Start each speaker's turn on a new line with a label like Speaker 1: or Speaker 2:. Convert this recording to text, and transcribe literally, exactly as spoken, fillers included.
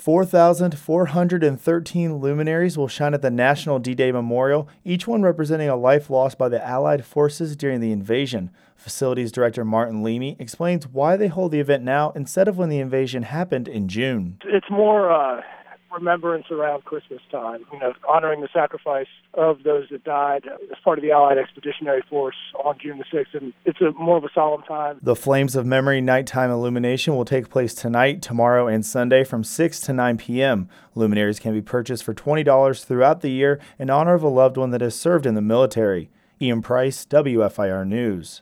Speaker 1: four thousand four hundred thirteen luminaries will shine at the National D-Day Memorial, each one representing a life lost by the Allied forces during the invasion. Facilities Director Martin Leamy explains why they hold the event now instead of when the invasion happened in June.
Speaker 2: It's more uh, remembrance around Christmas time, you know, honoring the sacrifice of those that died as part of the Allied Expeditionary Force on June the sixth, and it's a more of a solemn time.
Speaker 1: The Flames of Memory nighttime illumination will take place tonight, tomorrow, and Sunday from six to nine p.m. Luminaries can be purchased for twenty dollars throughout the year in honor of a loved one that has served in the military. Ian Price, W F I R News.